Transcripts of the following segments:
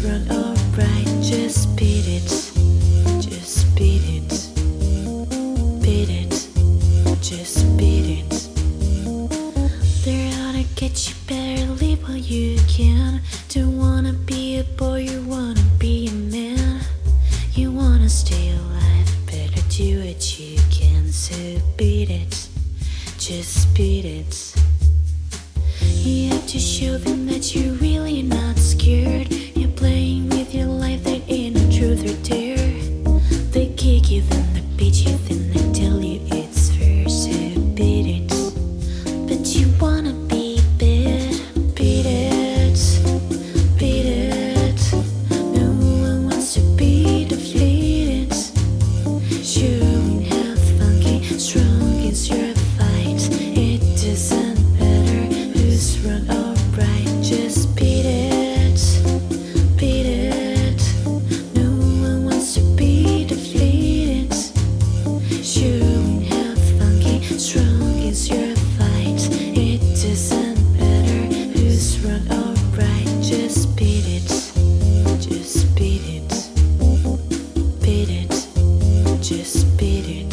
wrong or right, just beat it. Just beat it. Beat it. Just beat it. They're out to get you, better leave while you can. Don't wanna be a boy, you wanna be a man. You wanna stay alive, better do what you can. So beat it. Just beat it. You have to show them that you're really not scared. You're playing with your life, there ain't no truth or dare. They kick you, then they beat you, then they tell you it's fair. So beat it. But you wanna be bad. Beat it. Beat it. No one wants to be defeated. Showing how funky, strong is your fight. It doesn't matter who's wrong or right, just beat it. Beat it. No one wants to be defeated. Showing how funky, strong is your fight. It doesn't matter who's wrong or right, just beat it. Just beat it. Beat it. Just beat it.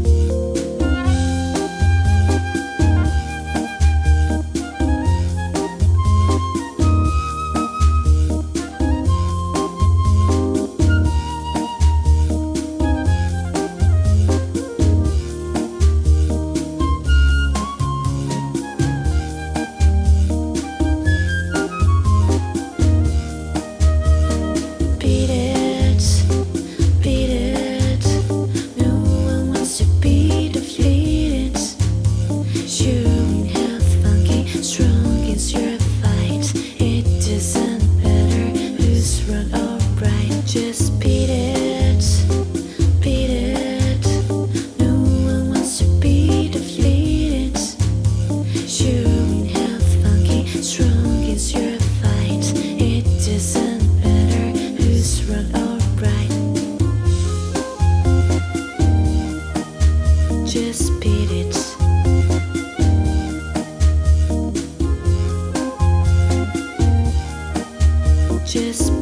Beat it. Beat it. No one wants to be defeated. Showing how funky, strong is your fight. It doesn't matter who's wrong or right, just beat it. Beat it. No one wants to be defeated. Showing how funky, strong is your fight. It doesn't matter who's wrong or right, just beat it. Just